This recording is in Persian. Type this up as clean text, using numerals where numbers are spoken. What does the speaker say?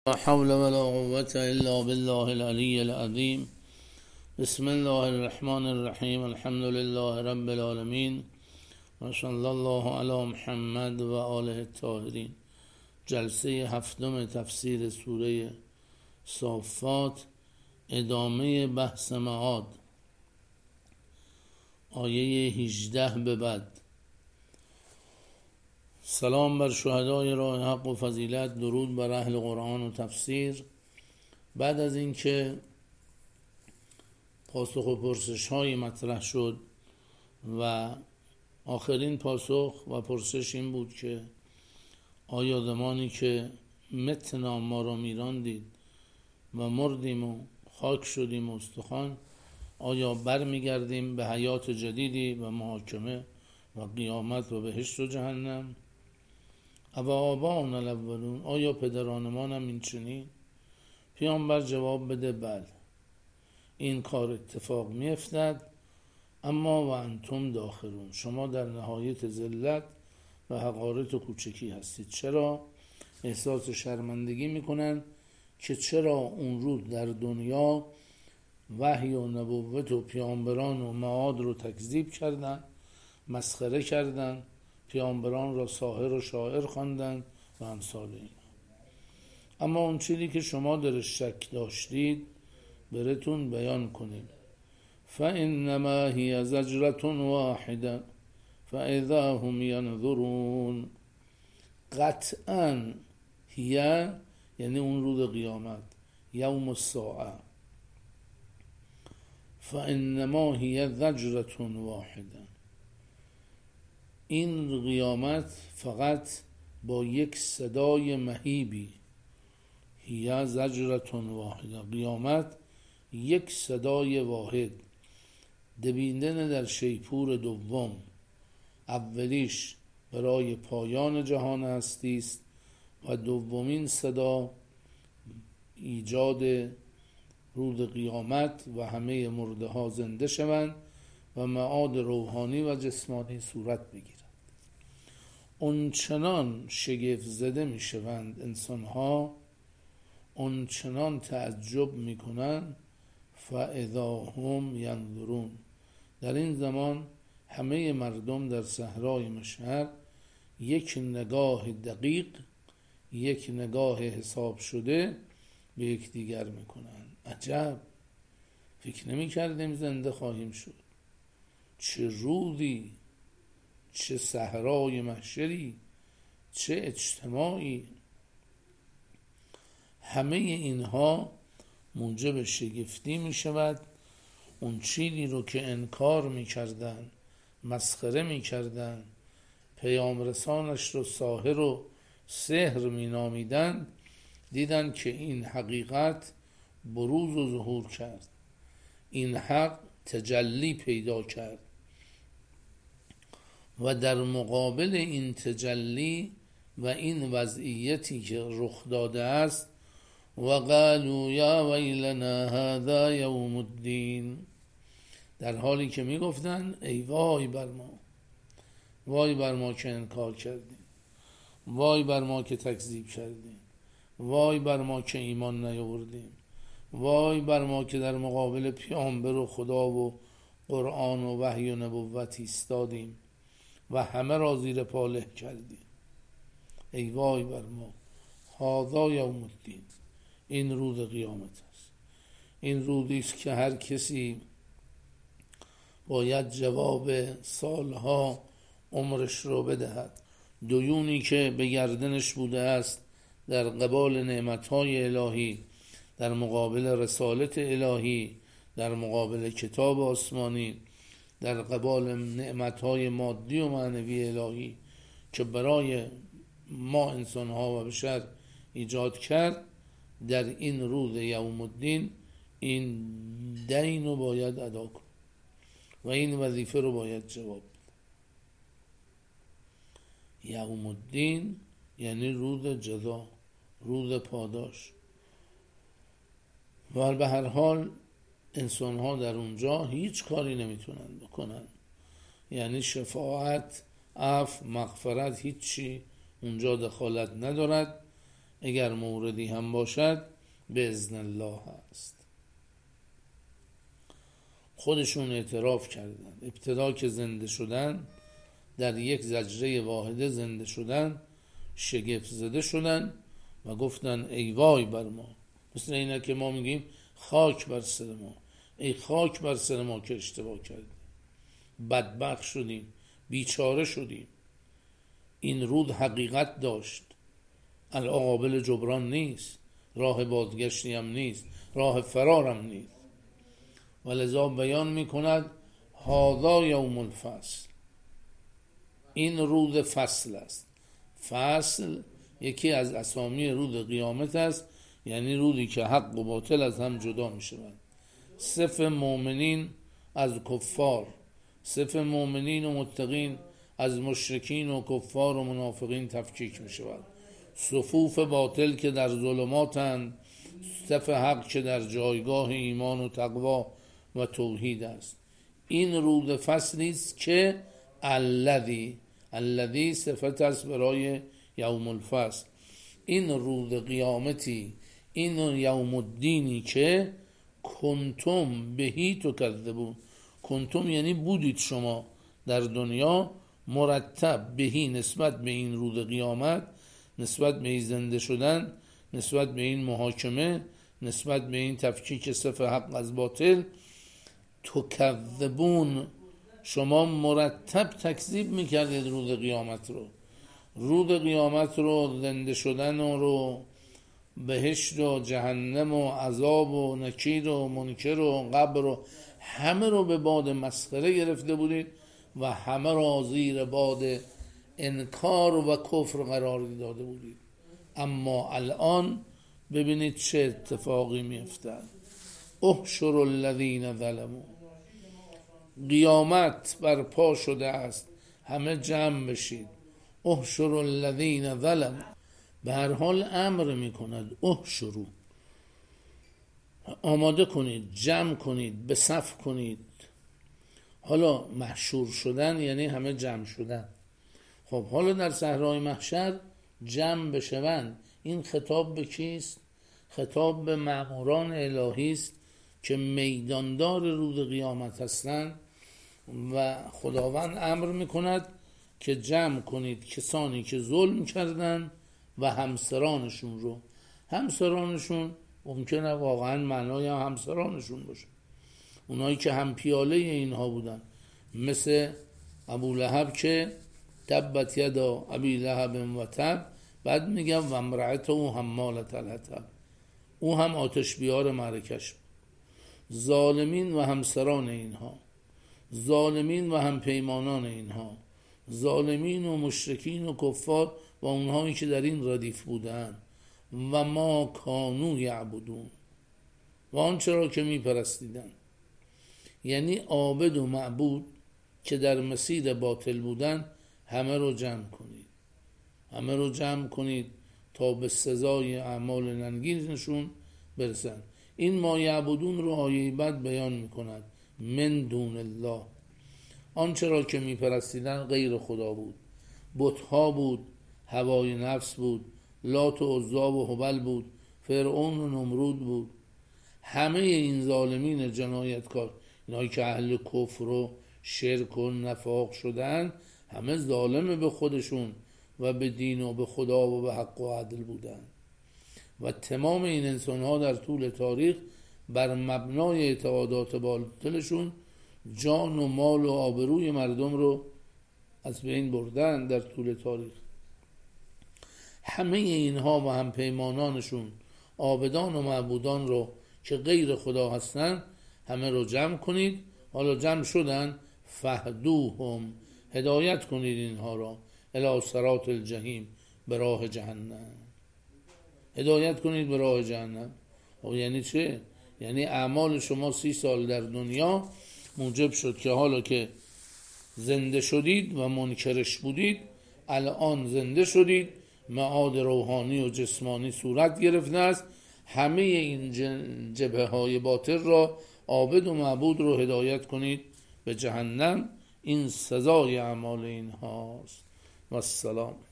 لا حول ولا قوة إلا بالله العلي العظيم. بسم الله الرحمن الرحیم. الحمد لله رب العالمین و صلی الله علی محمد و آله الطاهرین. جلسه هفتم تفسیر سوره صافات، ادامه بحث معاد، آیه 18 به بعد. سلام بر شهدای راه حق و فضیلت، درود بر اهل قرآن و تفسیر. بعد از اینکه پاسخ و پرسش های مطرح شد و آخرین پاسخ و پرسش این بود که آیا زمانی که متنا ما را میراندید و مردیم و خاک شدیم و استخوان، آیا برمیگردیم به حیات جدیدی و محاکمه و قیامت و بهشت و جهنم؟ او آباؤنا الاولون، آیا پدران هم این چنین؟ پیامبر جواب بده بله، این کار اتفاق می افتد، اما و انتم داخلون، شما در نهایت ذلت و حقارت و کوچکی هستید. چرا؟ احساس شرمندگی میکنن که چرا اون روز در دنیا وحی و نبوت و پیامبران و معاد رو تکذیب کردن، مسخره کردن، پیامبران را ساحر و شاعر خواندن و امثال اینا. اما اون چیزی که شما در شک داشتید براتون بیان کنیم. فانما هی زجرة واحده فاذا هم ینظرون. قطعا هی یعنی اون روز قیامت، یوم الساعه. فانما هی زجرة واحده، این قیامت فقط با یک صدای مهیبی، هی زجرة واحده، قیامت یک صدای واحد، دویدن در شیپور دوم. اولیش برای پایان جهان هستی است و دومین صدا ایجاد روز قیامت و همه مرده ها زنده شوند و معاد روحانی و جسمانی صورت بگیرد. اونچنان شگفت زده می شوند انسان ها، اونچنان تعجب می کنند. فاذا هم ینظرون، در این زمان همه مردم در صحرای مشهد یک نگاه دقیق، یک نگاه حساب شده به یکدیگر میکنن. عجب، فکر نمی کردیم زنده خواهیم شد. چه روزی، چه صحرای محشری، چه اجتماعی. همه اینها موجب شگفتی می شود. اون چیزی رو که انکار می کردن، مسخره می کردن، پیام رسانش رو ساحر و سحر می نامیدن، دیدن که این حقیقت بروز و ظهور کرد، این حق تجلی پیدا کرد و در مقابل این تجلی و این وضعیتی که رخ داده است، و قالوا یا ویلنا هذا یوم الدین، در حالی که می گفتن ای وای بر ما، وای بر ما که انکار کردیم، وای بر ما که تکذیب کردیم، وای بر ما که ایمان نیاوردیم، وای بر ما که در مقابل پیامبر و خدا و قرآن و وحی و نبوت ایستادیم و همه را زیر پا له کردیم. ای وای بر ما، هذا یوم الدین، این روز قیامت است. این روزی است که هر کسی باید جواب سالها عمرش رو بدهد. دیونی که به گردنش بوده است در قبال نعمتهای الهی، در مقابل رسالت الهی، در مقابل کتاب آسمانی، در قبال نعمتهای مادی و معنوی الهی که برای ما انسانها و بشر ایجاد کرد، در این روز یوم الدین این دین رو باید ادا کن و این وظیفه رو باید جواب بده. یوم الدین یعنی روز جزا، روز پاداش. و به هر حال انسان ها در اونجا هیچ کاری نمیتونن بکنن، یعنی شفاعت، عفو، مغفرت، هیچی اونجا دخالت ندارد. اگر موردی هم باشد به اذن الله است. خودشون اعتراف کردن ابتدا که زنده شدن، در یک زجره واحده زنده شدن، شگفت زده شدن و گفتن ای وای بر ما. مثل اینه که ما میگیم خاک بر سر ما، ای خاک بر سر ما که اشتباه کردیم، بدبخت شدیم، بیچاره شدیم. این رود حقیقت داشت، الان قابل جبران نیست، راه بازگشتی هم نیست، راه فرار هم نیست. ولذا بیان میکند هذا یوم الفصل، این رود فصل است. فصل یکی از اسامی رود قیامت است، یعنی رودی که حق و باطل از هم جدا می شود. صف مؤمنین از کفار، صف مؤمنین و متقین از مشرکین و کفار و منافقین تفکیک می شود. صفوف باطل که در ظلماتند، صف حق که در جایگاه ایمان و تقوا و توحید است. این رود فصلی است که الذی صفت است برای یوم الفصل. این رود قیامتی، این یوم الدینی که کنتم بهی تکذبون. کنتم یعنی بودید شما در دنیا مرتب بهی، نسبت به این رود قیامت، نسبت به این زنده شدن، نسبت به این محاکمه، نسبت به این تفکیک صف حق از باطل، تکذبون، شما مرتب تکذیب میکردید رود قیامت رو. رود قیامت رو، زنده شدن رو، بهشت و جهنم و عذاب و نکیر و منکر و قبر و همه رو به باد مسخره گرفته بودید و همه رو زیر باد انکار و کفر قرار داده بودید. اما الان ببینید چه اتفاقی میفتد. احشر الذین ظلموا، قیامت برپا شده است، همه جمع بشید. احشر الذین ظلموا، به هر حال امر میکند احشروا، آماده کنید، جمع کنید، به صف کنید. حالا محشور شدن یعنی همه جمع شدن. خب حالا در صحرای محشر جمع بشوند. این خطاب به کیست؟ خطاب به مأموران الهی است که میداندار رود قیامت هستند و خداوند امر میکند که جمع کنید کسانی که ظلم کردن و همسرانشون رو. همسرانشون ممکنه واقعا معنای همسرانشون باشه، اونایی که هم پیاله اینها بودن، مثل ابو لهب که تبت یدا ابی لهب و تب، بعد میگم و امرأته حمالة الحطب، او هم آتش بیار معرکش. ظالمین و همسران اینها، ظالمین و هم پیمانان اینها، ظالمین و مشرکین و کفار و اونهایی که در این ردیف بودن، و ما کانوا یعبدون، و آنچه را که میپرستیدن. یعنی عابد و معبود که در مسیر باطل بودن، همه رو جمع کنید، همه رو جمع کنید تا به سزای اعمال ننگینشون برسن. این ما یعبدون رو آیه بعد بیان میکند. من دون الله، آنچه را که میپرستیدن غیر خدا بود، بتها بود، هوای نفس بود، لات و عزا و هبل بود، فرعون و نمرود بود. همه این ظالمین جنایتکار، اینایی که اهل کفر و شرک و نفاق شدن، همه ظالم به خودشون و به دین و به خدا و به حق و عدل بودن. و تمام این انسان ها در طول تاریخ بر مبنای اعتقادات باطلشون جان و مال و آبروی مردم رو از بین بردن در طول تاریخ. همه اینها و هم پیمانانشون، عابدان و معبودان رو که غیر خدا هستن، همه رو جمع کنید. حالا جمع شدن، فهدوهم، هدایت کنید اینها را، الی صراط الجحیم، به راه جهنم. هدایت کنید به راه جهنم. و یعنی چه؟ یعنی اعمال شما 30 سال در دنیا موجب شد که حالا که زنده شدید و منکرش بودید، الان زنده شدید، معاد روحانی و جسمانی صورت گرفته است. همه این جبهه های باطل را، عابد و معبود رو هدایت کنید به جهنم. این سزای اعمال این هاست. و السلام.